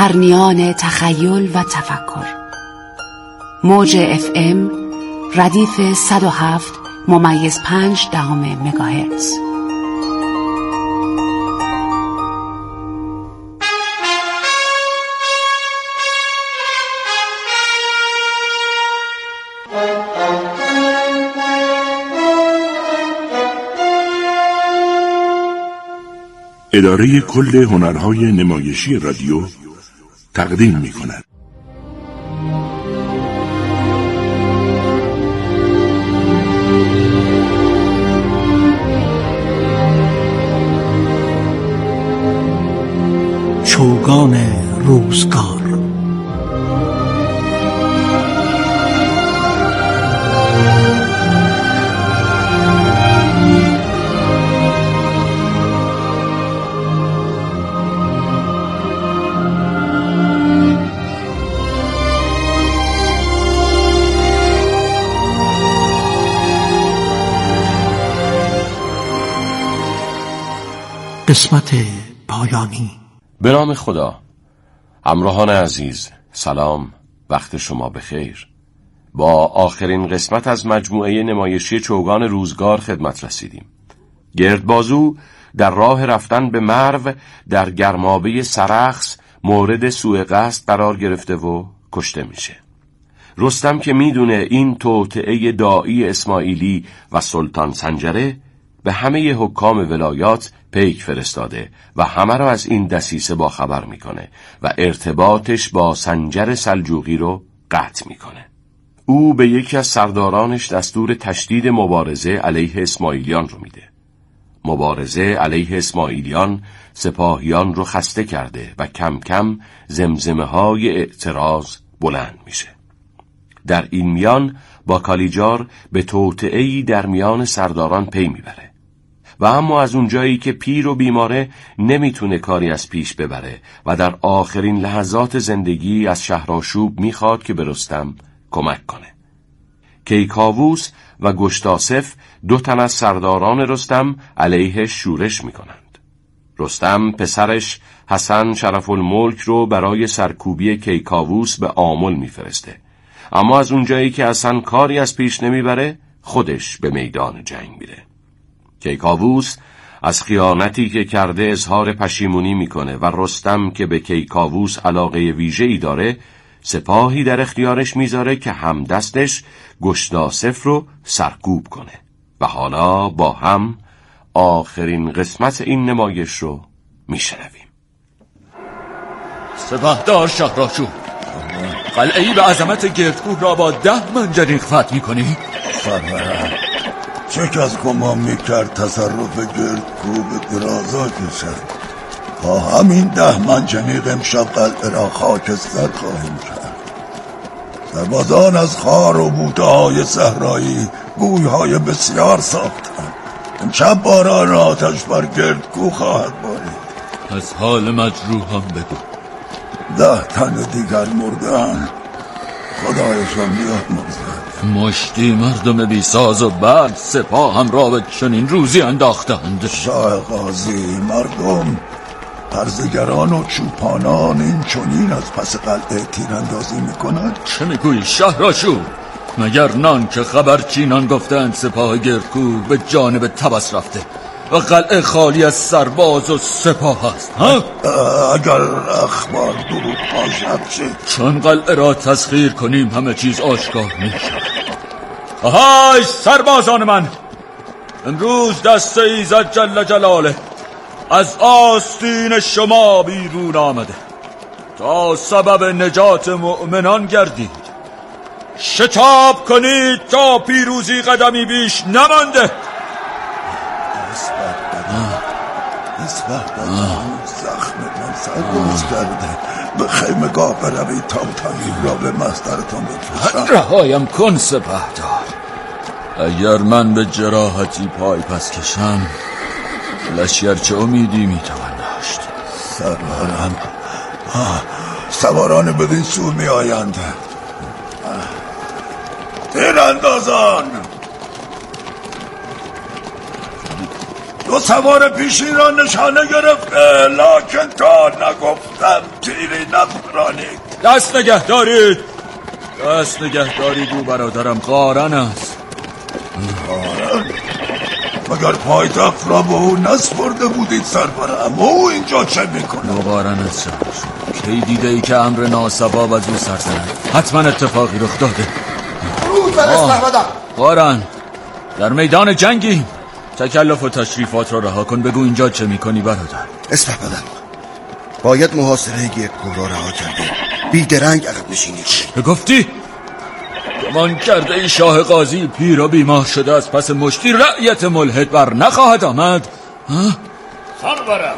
پرنیان تخیل و تفکر. موج FM ردیف 107.5 مگاهرتز. اداره کل هنرهای نمایشی رادیو تقدیم می‌کند. چوگان روزگار. قسمت پایانی. به نام خدا. همراهان عزیز، سلام، وقت شما بخیر. با آخرین قسمت از مجموعه نمایشی چوگان روزگار خدمت رسیدیم. گردبازو در راه رفتن به مرو در گرمابه سرخس مورد سوء قصد قرار گرفته و کشته میشه. رستم که میدونه این توطئه داعی اسماعیلی و سلطان سنجره، به همه حکام ولایات پیک فرستاده و همه را از این دسیسه با خبر میکنه و ارتباطش با سنجر سلجوقی رو قطع میکنه. او به یکی از سردارانش دستور تشدید مبارزه علیه اسماعیلیان رو میده. مبارزه علیه اسماعیلیان سپاهیان رو خسته کرده و کم کم زمزمه های اعتراض بلند میشه. در این میان با کالیجار به توطئه‌ای در میان سرداران پی میبره و اما از اونجایی که پیر و بیماره نمیتونه کاری از پیش ببره و در آخرین لحظات زندگی از شهرآشوب میخواد که به رستم کمک کنه. کیکاووس و گشتاسپ دو تن از سرداران رستم علیه شورش میکنند. رستم پسرش حسن شرف الملک رو برای سرکوبی کیکاووس به آمل میفرسته، اما از اونجایی که حسن کاری از پیش نمیبره خودش به میدان جنگ میره. کیکاووس از خیانتی که کرده اظهار پشیمونی میکنه و رستم که به کیکاووس علاقه ویژه‌ای داره سپاهی در اختیارش میذاره که همدستش گشتاسپ رو سرکوب کنه و حالا با هم آخرین قسمت این نمایش رو میشنویم. سپهدار شهرآشوب، قلعه‌ای به عظمت گردکوه را با 10 منجنیق فتح میکنی؟ سرورم، چه کس گمان میکرد تصرف گردکوه به درازا کشد؟ با همین 10 منجنیق امشب قلعه را خاکستر خواهیم کرد. سربازان از خار و بوته‌های صحرایی گوی‌های بسیار ساختند. امشب باران آتش بر گردکوه خواهد بارید. از حال مجروحان بگو. 10 تن دیگر مرده‌اند، خدایشان بیامرزد. مشتی مردم بی ساز و برد سپاه هم را به چنین روزی انداختند. شاه قاضی، مردم، هرزگران و چوپانان این چنین از پس قلعه تیراندازی میکنند. چه میگویی شهرآشوب؟ مگر نان که خبرچینان گفتند سپاه گردکوه به جانب طبس رفته و قلعه خالی از سرباز و سپاه است؟ اگر اخبار دروغ باشد چه؟ چون قلعه را تسخیر کنیم همه چیز آشکار میشود. آهای سربازان من، امروز دست ایزد جل جلاله از آستین شما بیرون آمده تا سبب نجات مؤمنان گردید. شتاب کنید تا پیروزی قدمی بیش نمانده. نسبت زخم من سرگوز کرده. به خیمگاه بروید تا طبیب را به مصدرتان بفرستم. رهایم کن سپهدار. اگر من به جراحتی پای پس کشم لشکر چه امیدی میتوان داشت؟ سرورم، سواران بدین سو می آیند. تیراندازان، دو سوار پیشین را نشانه گرفته، لکن تا نگفتم تیری نپرانید. دست نگه دارید او برادرم قارن است. قارن؟ مگر پایتخت را به او نسپرده بودید سرورم؟ او اینجا چه میکنه؟ او قارن است کی دیده ای که امر ناسباب از او سرزند؟ حتما اتفاقی رخ داده. روز بر اسپهبدم. قارن در میدان جنگی، تکلف و تشریفات را رها کن. بگو اینجا چه میکنی برادر؟ اسپهبدم باید محاصره گردکوه را رها کرده بیدرنگ عقب نشینی کنی. گفتی؟ گمان کرده ای شاه قاضی پیر و بیمار شده از پس مشتی رعیت ملحد بر نخواهد آمد؟ سرورم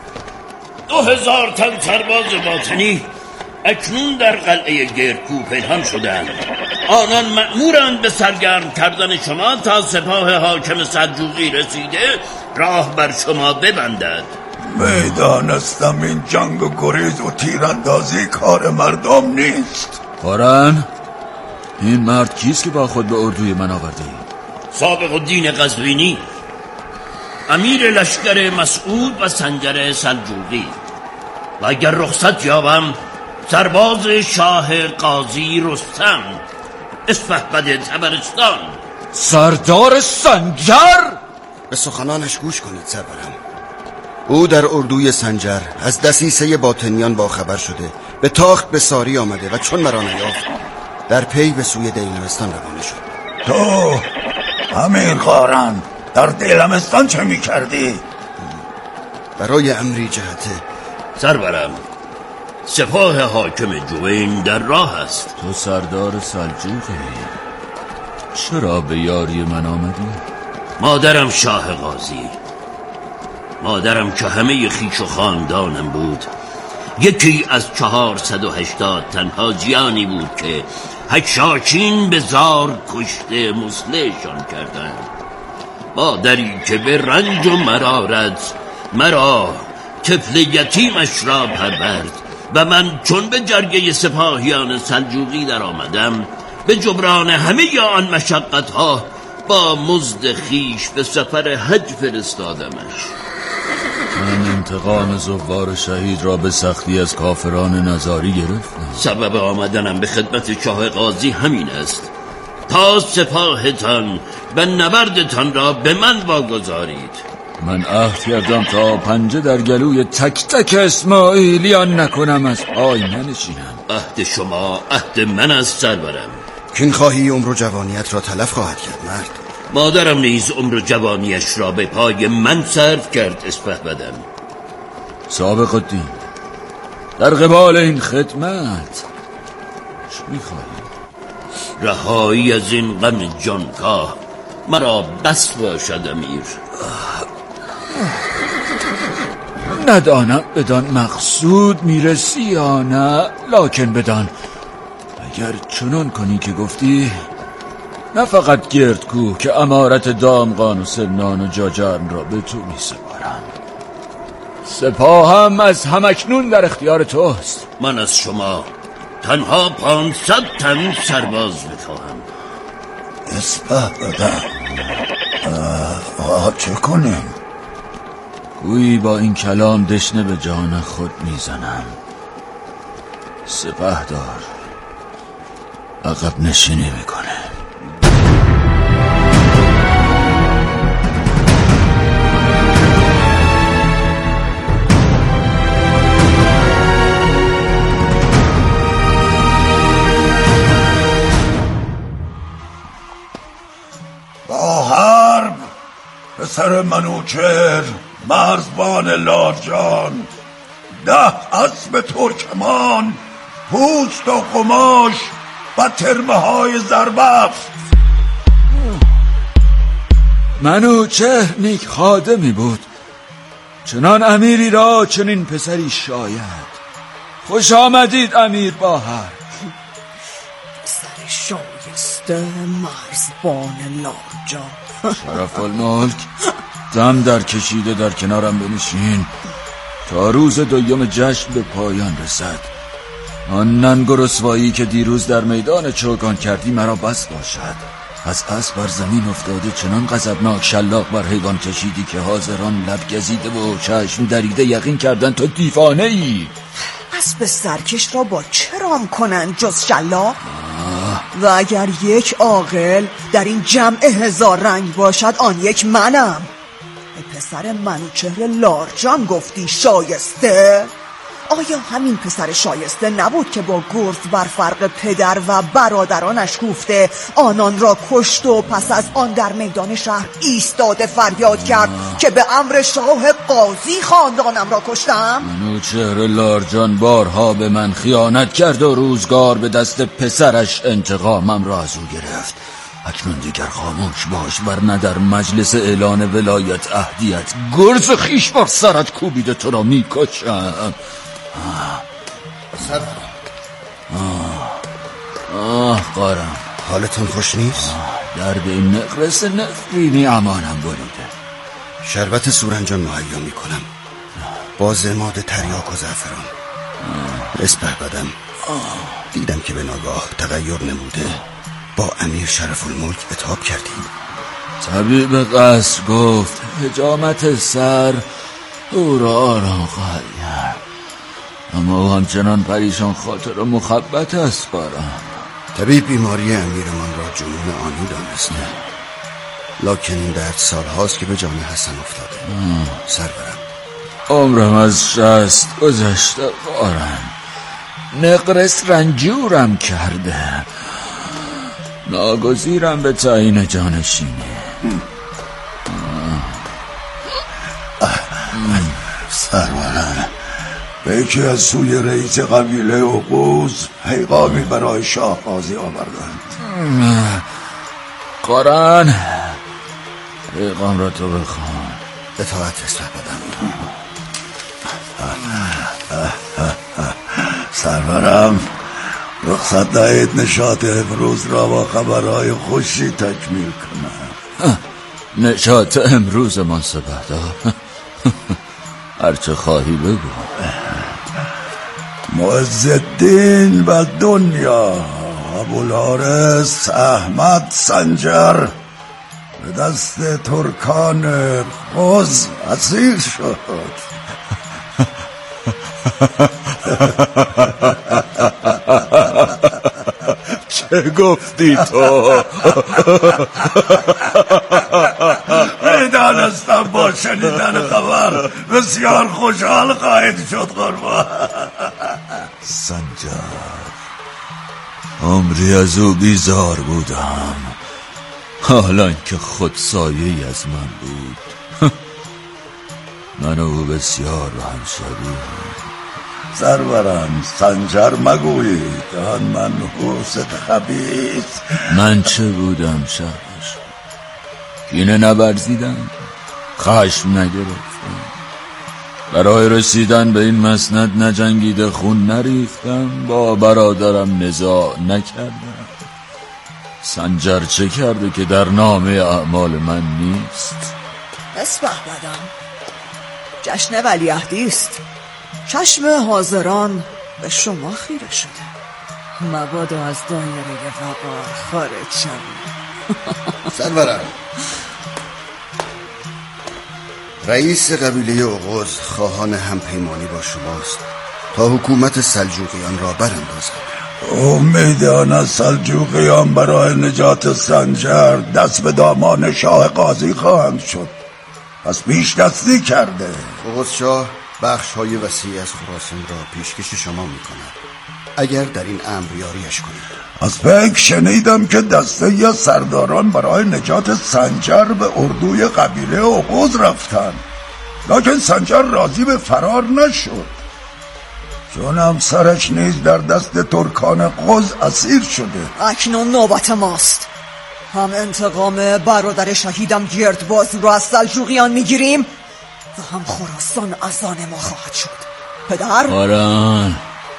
2000 تن سرباز باطنی اکنون در قلعه گردکوه پنهان شدند. آنان مأمورند به سرگرم کردن شما تا سپاه حاکم سلجوقی رسیده راه بر شما ببندد. میدانستم این جنگ و گریز و تیراندازی کار مردم نیست. قارن این مرد کیست که با خود به اردوی من آورده ای؟ سابق الدین قزوینی، امیر لشکر مسعود و سنجر سلجوقی، و اگر رخصت یابم سرباز شاه قاضی رستم اسپهبد طبرستان. سردار سنجر؟ به سخنانش گوش کنید سرورم. او در اردوی سنجر از دسیسه باطنیان با خبر شده به تاخت به ساری آمده و چون مرا نیافت در پی به سوی دیلمستان روانه شد. تو امیر قارن در دیلمستان چه می کردی؟ برای امری جهته. سرورم سپاه حاکم جوین در راه است. تو سردار سلجوقی، چرا به یاری من آمدی؟ مادرم شاه قاضی، مادرم که همه خویش و خاندانم بود، یکی از 480 تن حاجیانی بود که حشاشین به زار کشته مسلحشان کردند. مادری که به رنج و مرارت مرا طفل یتیمش را پرورد و من چون به جرگه سپاهیان سلجوقی در آمدم به جبران همه آن مشقتها با مزد خویش به سفر حج فرستادمش. من انتقام زوار شهید را به سختی از کافران نزاری گرفتم. سبب آمدنم به خدمت شاه قاضی همین است تا سپاهتان و نبردتان را به من واگذارید. من عهد کردم تا پنجه در گلوی تک تک اسماعیلیان نکنم از پای ننشینم. عهد شما عهد من است سرورم. کین خواهی عمر و جوانیت را تلف خواهد کرد مرد. مادرم نیز عمر و جوانیش را به پای من صرف کرد اسپهبدم. سابق الدین در قبال این خدمت چه میخواهی؟ رهایی از این غم جانکاه مرا بس باشد امیر. ندانم بدان مقصود میرسی یا نه، لکن بدان اگر چنان کنی که گفتی نه فقط گردکوه که امارت دامغان و سمنان و جاجرن را به تو میسپارم، سپاهم از همکنون در اختیار توست. من از شما تنها 500 تن سرباز میخواهم. اسپهبدم چه کنیم؟ گویی با این کلام دشنه به جان خود میزنم. سپهدار عقب نشینی میکنه. با حرب پسر منوچهر مرزبان لارجان 10 اسب ترکمان پوست و قماش و ترمه های زربفت. منوچهر نیک خادمی بود، چنان امیری را چنین پسری شاید. خوش آمدید امیر با حرب. پسر شایسته مرزبان لارجان. شرف الملک دم در کشیده در کنارم بنشین تا روز دوم جشن به پایان رسد. آن ننگ و رسوایی که دیروز در میدان چوگان کردی مرا بس باشد. از اسب بر زمین افتاده چنان غضبناک شلاق بر حیوان کشیدی که حاضران لب گزیده و چشم دریده یقین کردن تو دیوانه ای. اسب سرکش را با چه رام کنند جز شلاق؟ و اگر یک عاقل در این جمع 1000 رنگ باشد آن یک منم. به پسر منوچهر لارجان گفتی شایسته؟ آیا همین پسر شایسته نبود که با گرز بر فرق پدر و برادرانش کوفته آنان را کشت و پس از آن در میدان شهر ایستاده فریاد کرد که به امر شاه قاضی خاندانم را کشتم؟ منوچهر لارجان بارها به من خیانت کرد و روزگار به دست پسرش انتقامم را از او گرفت. اکنون دیگر خاموش باش ورنه در مجلس اعلان ولایت عهدیت گرز خیش بر سرت کوبیده تو را میکشم. قارم حالتون خوش نیست؟ درد این نقرس نفرینی امانم بریده. شربت سورنجان مهیا میکنم با ضماد تریاک و زعفران. اسپه بدم دیدم که به ناگاه تغییر نموده با امیر شرف الملک اتحاب کردیم. طبیب قصر گفت حجامت سر او را آرام خواهد کرد، اما او همچنان پریشان خاطر و مخبت است. قارم طبیب بیماری امیرمان را جنون آنی دانسته، لکن این درد سال هاست که به جان حسن افتاده. سرورم عمرم از 60 گذشته. قارم نقرس رنجورم کرده، ناگزیرم به تعیین جانشینی. سرورم به یکی از سوی رئیس قبیله اوغوز پیغامی برای شاه قاضی آوردند. قارن پیغام را تو بخوان. اطاعت اسپه بدم. سرورم رخصت دهید نشاط امروز را با خبرهای خوشی تکمیل کنم. نشاط امروز من سپهدار هرچه خواهی بگو. معز الدین و دنیا ابوالحارث احمد سنجر به دست ترکان قز اسیر شد. چه گفتی تو؟ میدانستم با شنیدن خبر بسیار خوشحال خواهید شد. قربان سنجر عمری از او بیزار بودم، حالا که خود سایه‌ای از من بود. من و او بسیار به هم شبیه. سرورم سنجر مگویید آن منحوس خبیث. من چه بودم شهرش؟ کینه نبرزیدم، خشم نگرفتم، برای رسیدن به این مسند نجنگیده، خون نریختم، با برادرم نزاع نکردم. سنجر چه کرده که در نامه اعمال من نیست؟ اسپه بدم جشن ولیعهدی است. چشم حاضران به شما خیره شده، مبادا از دایره وقار خارج شوید. سرورم رئیس قبیله اوغوز خواهان همپیمانی با شماست تا حکومت سلجوقیان را براندازد. امید آن از سلجوقیان برای نجات سنجر دست به دامان شاه قاضی خواهند شد. پس پیش دستی کرده. اوغوز شاه بخش های وسیع از خراسان را پیشکش شما می کند اگر در این امر یاریش کنید. از پیک شنیدم که دسته یا سرداران برای نجات سنجر به اردوی قبیله اوغوز رفتند، لکن سنجر راضی به فرار نشد، چون همسرش نیز در دست ترکان قز اسیر شده. اکنون نوبت ماست. هم انتقام برادر شهیدم گردباز را از سلجوقیان میگیریم و هم خراسان از آن ما خواهد شد. پدر قارن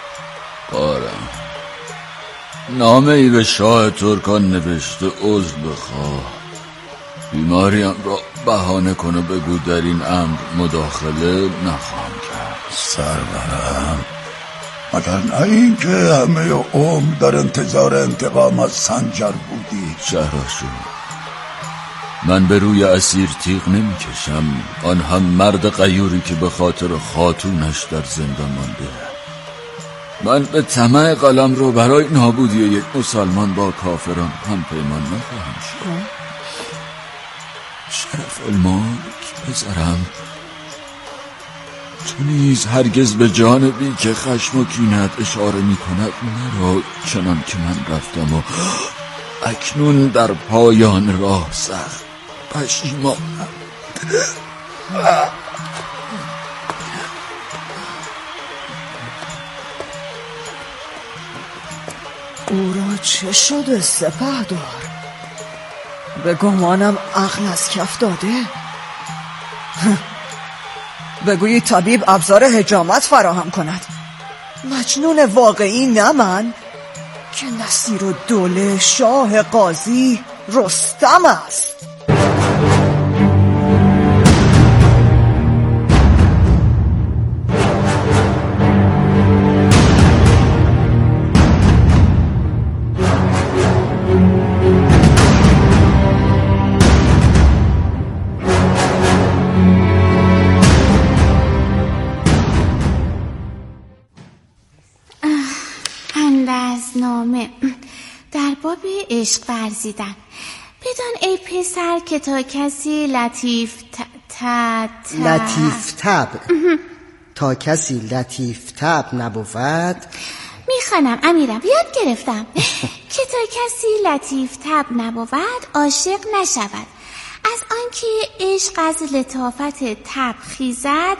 نامه ای به شاه ترکان نوشته عذر بخواه، بیماریم را بهانه کنه، بگو در این امر مداخله نخواهم کرد. سرورم مگر نه این که همه عمر در انتظار انتقام از سنجر بودی؟ شهراشو من به روی اسیر تیغ نمی کشم، آن هم مرد غیوری که به خاطر خاتونش در زندان مانده. من به طمع قلم رو برای نابودی یک مسلمان با کافران هم پیمان نخواهم شد. شرف الملک پسرم، تو نیز هرگز به جانبی که خشم و کینت اشاره می کند نرو، چنان که من رفتم و اکنون در پایان راه سخت پشیمانم. او را چه شده سپهدار؟ به گمانم عقل از کف داده. بگویی طبیب ابزار حجامت فراهم کند. مجنون واقعی نه من که نصیرالدوله شاه قاضی رستم است. اندرزنامه در باب عشق ورزیدن. بدان ای پسر که تا کسی لطیف طبع نبود. میخوانم امیرم، یاد گرفتم که تا کسی لطیف طبع نبود عاشق نشود. از آنکه عشق از لطافت طبع خیزد،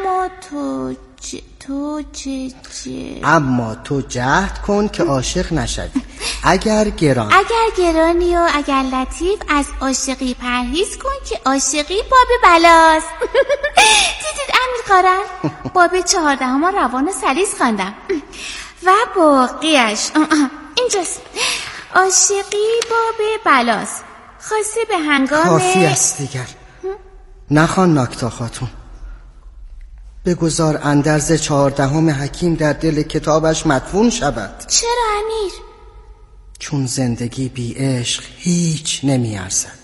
اما تو جهد کن که عاشق نشوی. اگر گرانی و اگر لطیف، از عاشقی پرهیز کن که عاشقی باب بلاست. دیدید امیر قارن؟ باب 14 روان سلیس خواندم و باقیش اینجاست. عاشقی باب بلاست، خاصه به هنگام. کافی است دیگر، نخوان ناکتا خاتون. بگذار اندرز 14 حکیم در دل کتابش مدفون شود. چرا امیر؟ چون زندگی بی عشق هیچ نمی ارزد.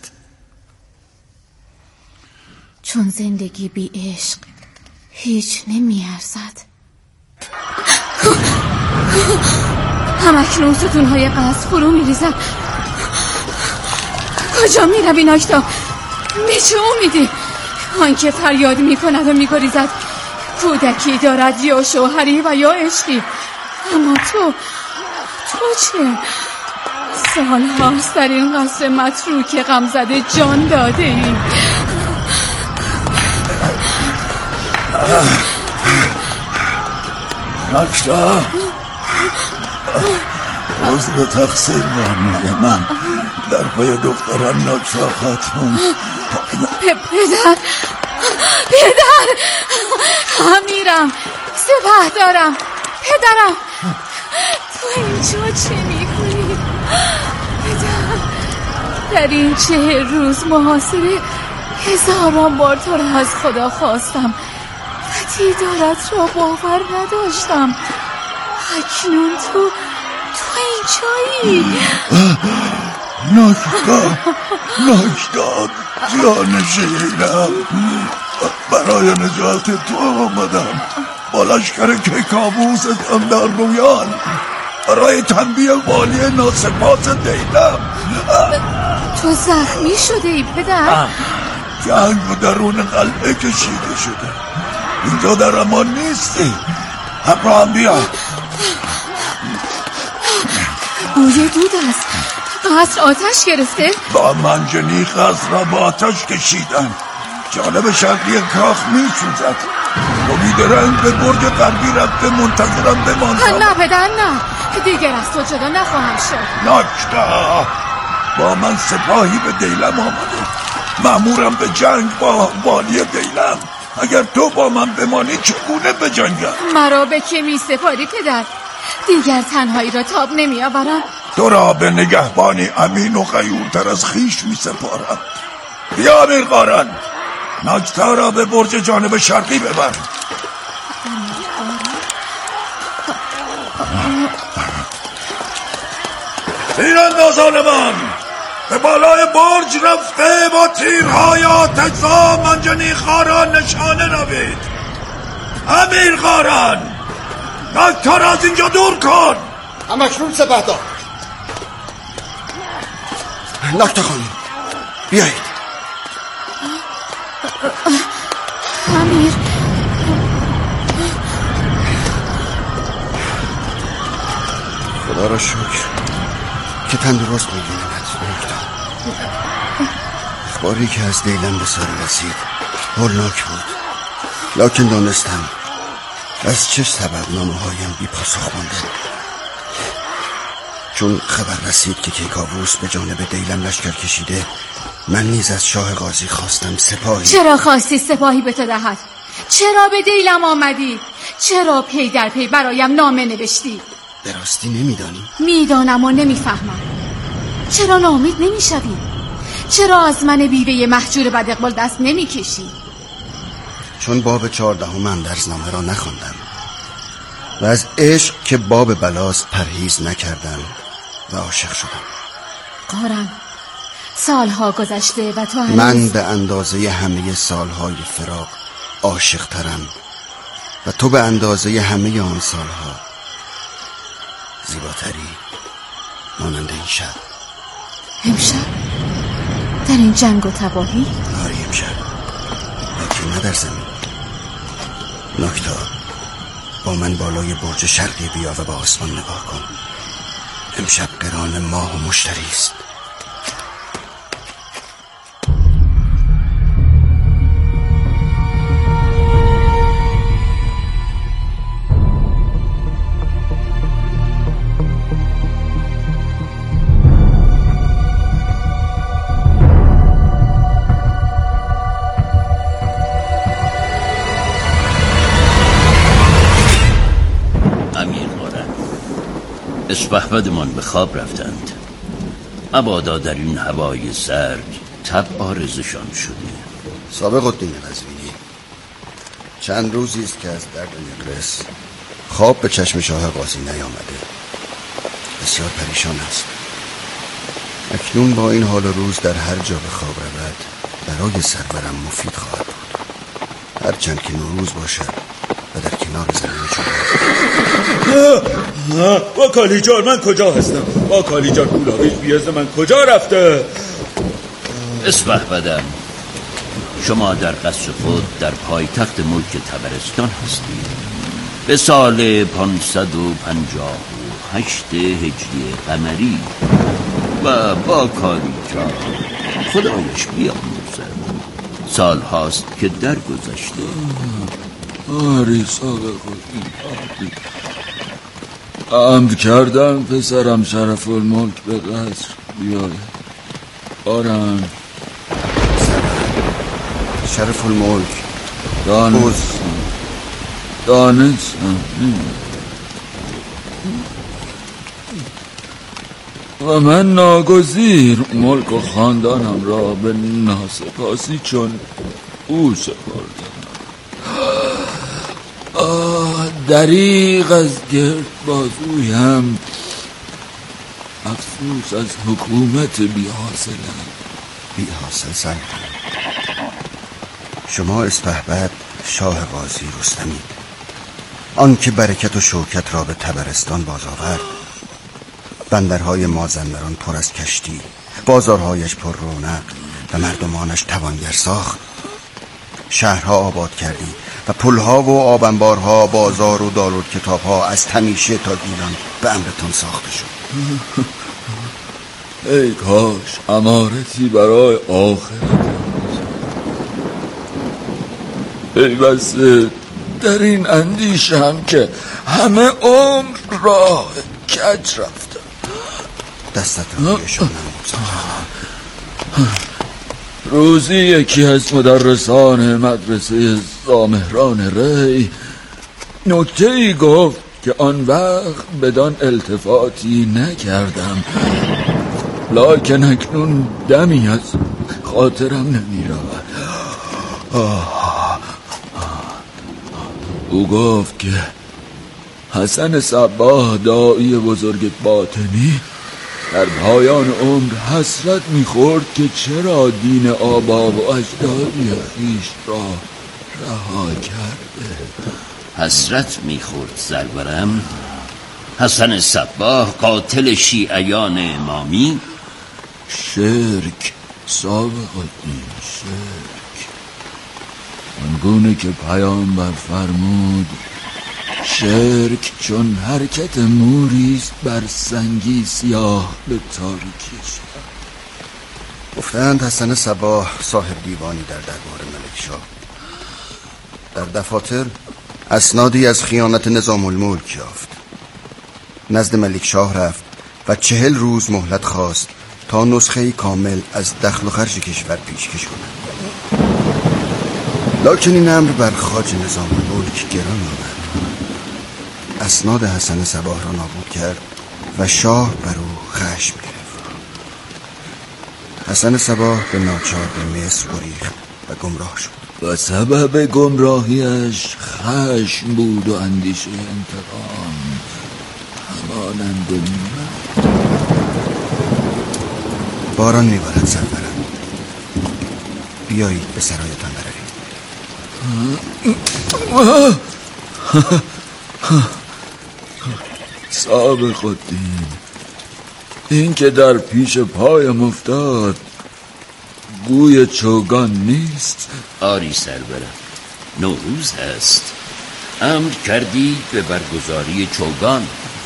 چون زندگی بی عشق هیچ نمی ارزد. همکنون ستونهای قصد فرو می ریزن. کجا می روی ناکتا؟ به چه امیدی؟ آنکه فریاد می کند و می گریزد کودکی دارد یا شوهری و یا عشقی. اما تو چه؟ سال هاست در این قصر متروک غمزده جان داده ای. نکتا عذر تقصیر برمیده من در پای دخترم نکتا خاتون. پدر امیرم، سپهدارم، پدرم، تو اینجا چه میکنی؟ پدر، در این 40 روز محاصره 1000 بار تو را از خدا خواستم و دیدارت را باور نداشتم. اکنون تو اینجایی. نکتا جان شیرم، برای نجات تو آمدم با لشکر که کابوستم در رویان، برای تنبیه والی ناسپاس دیلم. تو زخمی شده ای پدر؟ جنگ و درون قلعه کشیده شده. اینجا در امان نیستی. ابراهیم بیا. بوی دود است. قصر آتش گرفته؟ با منجنیق قصر را با آتش کشیدن. جانب شرقی کاخ می سوزد. و بیدرنگ به برج غربی رفته منتظرم بمانم. نه پدر نه، دیگر از تو جدا نخواهم شد. نکتا، با من سپاهی به دیلم آمده، مأمورم به جنگ با والی دیلم. اگر تو با من بمانی چگونه بجنگم؟ مرا به که می سپاری پدر؟ دیگر تنهایی را تاب نمی آورم. تو را به نگهبانی امین و غیورتر از خیش می سپارم. بیا امیر قارن، نکتا را به برج جانب شرقی ببر. تیراندازان من به بالای برج رفته با تیرهای آتش‌زا منجنیق را نشانه روید. امیر قارن، نکته را از اینجا دور کن. همکنون سپهدار. نکته خانم بیایید. امیر خدا را شکر که تندرست می‌بینمت. اخباری که از دیلم به سر رسید هولناک بود، لکن دانستم از چه سبب نامه‌هایم بی پاسخ مانده. چون خبر رسید که کیکاووس به جانب دیلم لشکر کشیده، من نیز از شاه غازی خواستم سپاهی. چرا خواستی سپاهی به تو دهد؟ چرا به دیلم آمدی؟ چرا پی در پی برایم نامه نوشتی؟ به راستی نمیدانی؟ میدانم و نمیفهمم. چرا ناامید نمیشوی؟ چرا از من بیوه مهجور بد اقبال دست نمیکشی؟ چون باب 14 اندرزنامه را نخواندم و از عشق که باب بلاست پرهیز نکردم و عاشق شدم. قارن، سالها گذشته و تو من به اندازه همه سالهای فراق عاشق ترم و تو به اندازه همه آن سالها زیباتری، مانند این شب. امشب در این جنگ و تباهی؟ آره امشب، لیکن نه در زمین. نکتا، با من بالای برج شرقی بیا و به آسمان نگاه کن. امشب قران ماه و مشتری است. اسپهبدمان به خواب رفتند. مبادا در این هوای سرد تب آرزشان شده. سابق الدین قزوینی، چند روزی است که از درد نقرس خواب به چشم شاه غازی نیامده. بسیار پریشان است. اکنون با این حال و روز در هر جا به خواب رود برای سرورم مفید خواهد بود، هرچند که نوروز باشد و در کنار زمین با کالیجار من کجا هستم؟ با کالیجار کولاویج بیازد من کجا رفته؟ اسپهبدم، شما در قصر خود در پایتخت ملک طبرستان هستید. به سال 558 هجری قمری و با کالیجار خدایش بیاموزد سال هاست که در گذشته. آری سابق الدین، امر کردم پسرم شرف الملک به قصر بیاید. آرن شرف الملک دانستم و من ناگزیر ملک و خاندانم را به ناسپاسی چون او سپردم. دریغ از گرد بازویم، افسوس از حکومت بی‌حاصلم. بی‌حاصل سر شما اسپهبد شاه غازی رستمی، آن که برکت و شوکت را به طبرستان باز آورد. بندرهای مازندران پر از کشتی، بازارهایش پر رونق و مردمانش توانگر ساخت. شهرها آباد کردی و پلها و آبنبارها، بازار و دارالکتابها از تمیشه تا گیلان به امرتان ساخته شد. ای کاش امارتی برای آخرت پیوسته در این اندیشم که همه عمر راه کج رفتم. دستت روی شانم روزی یکی از مدرسان مدرسه زامهران ری نکته‌ای گفت که آن وقت بدان التفاتی نکردم، لکن اکنون دمی از خاطرم نمی رود. او گفت که حسن صباح داعی بزرگ باطنی در پایان عمر حسرت می‌خورد که چرا دین آبا و اجدادی خویش را رها کرده. حسرت میخورد سرورم. حسن صباح قاتل شیعیان امامی. شرک سابق الدین، شرک آنگونه که پیامبر فرمود شرک چون حرکت موریست بر سنگی سیاه به تاریکی شد. گفتند حسن صباح صاحب دیوانی در دربار ملکشاه. در دفاتر اسنادی از خیانت نظام الملک یافت. نزد ملکشاه رفت و 40 روز مهلت خواست تا نسخه کامل از دخل و خرج کشور پیشکش کند. لکن این امر بر خاج نظام الملک گران آمد. اسناد حسن صباح را نابود کرد و شاه بر او خشم گرفت. حسن صباح به ناچار به مصر گریخت و گمراه شد. و سبب گمراهیش خشم بود و اندیشه انتقام، همانند من. باران میبارد سرورم، بیایید به سرایتان برویم. سابق الدین، این که در پیش پایم افتاد گوی چوگان نیست؟ آری سرورم، نوروز هست. امر کردی به برگزاری چوگان.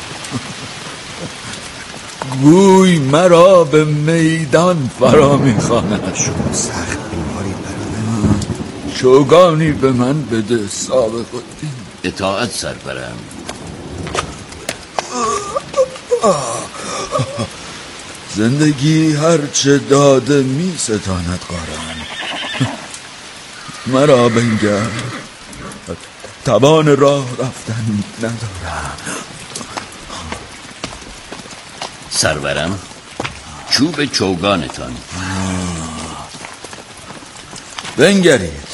گوی مرا به میدان فرا میخواند. شما سخت بیماری برادر. چوگانی به من بده سابق الدین. اطاعت سرورم. زندگی هرچه داده می ستاند قارن. مرا بنگر، توان راه رفتن ندارم. سرورم، چوب چوگانتان. بنگرید.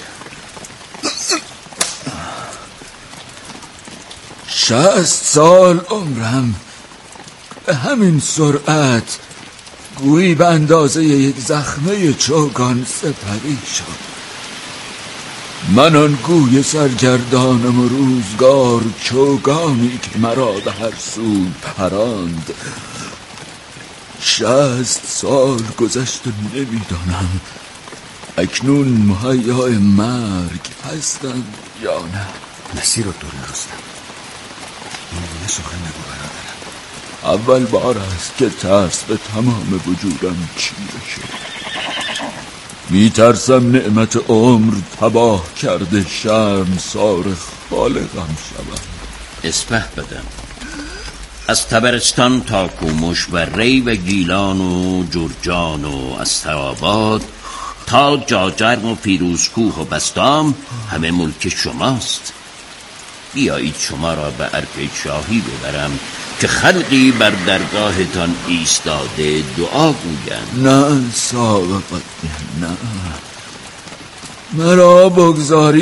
60 سال عمرم به همین سرعت گویی به اندازه یک زخمه چوگان سپری شد. من آن گوی سرگردانم و روزگار، چوگانی که مرا به هر سو پراند. 60 سال گذشت و نمیدانم اکنون مهیای مرگ هستم یا نه. مسیر رو دور نرستم. این گونه سخن نگو برادرم. اول بار است که ترس به تمام وجودم چیره شد. میترسم نعمت عمر تباه کرده شرمسار خالقم شوم. اسپه بدم. از تبرستان تا کومش و ری و گیلان و جرجان و استراباد تا جاجرم و فیروزکوه و بستام همه ملک شماست. بیایید شما را به ارک شاهی ببرم که خلقی بر درگاهتان ایستاده دعا گویند. نه سابق، نه مرا بگذاری